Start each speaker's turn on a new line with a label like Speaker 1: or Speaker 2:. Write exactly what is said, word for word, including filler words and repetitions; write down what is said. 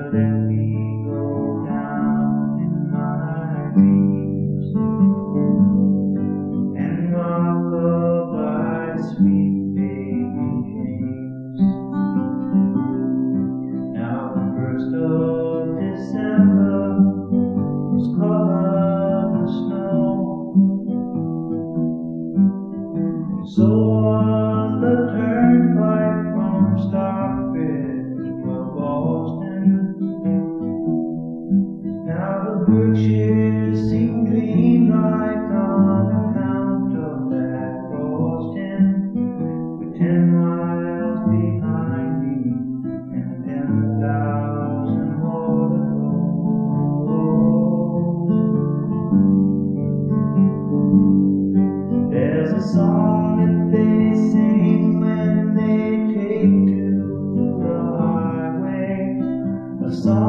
Speaker 1: let me go down in my dreams and rock the bright, sweet baby dreams. Now the first of December was covered with snow, so was the turnpike from Stockbridge to Boston. Now the Berkshires seem dreamlike on account of that frosting, with ten miles behind me and ten thousand more to go. There's a song that they sing when they take to the highway, a song